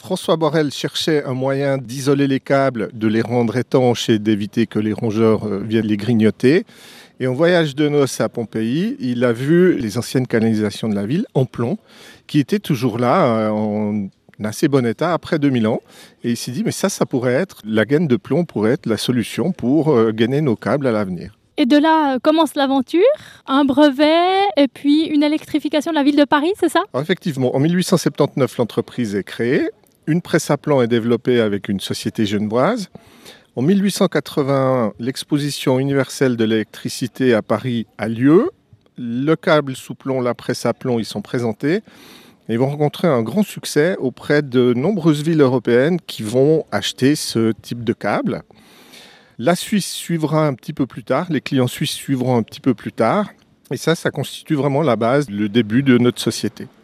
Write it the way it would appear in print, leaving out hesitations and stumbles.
François Borel cherchait un moyen d'isoler les câbles, de les rendre étanches et d'éviter que les rongeurs viennent les grignoter. Et en voyage de noces à Pompéi, il a vu les anciennes canalisations de la ville en plomb, qui étaient toujours là, en assez bon état, après 2000 ans. Et il s'est dit, mais ça pourrait être, la gaine de plomb pourrait être la solution pour gainer nos câbles à l'avenir. Et de là commence l'aventure, un brevet et puis une électrification de la ville de Paris, c'est ça? Alors effectivement, en 1879, l'entreprise est créée. Une presse à plomb est développée avec une société genevoise. En 1881, l'exposition universelle de l'électricité à Paris a lieu. Le câble sous plomb, la presse à plomb, ils sont présentés. Et ils vont rencontrer un grand succès auprès de nombreuses villes européennes qui vont acheter ce type de câble. La Suisse suivra un petit peu plus tard, les clients suisses suivront un petit peu plus tard. Et ça constitue vraiment la base, le début de notre société.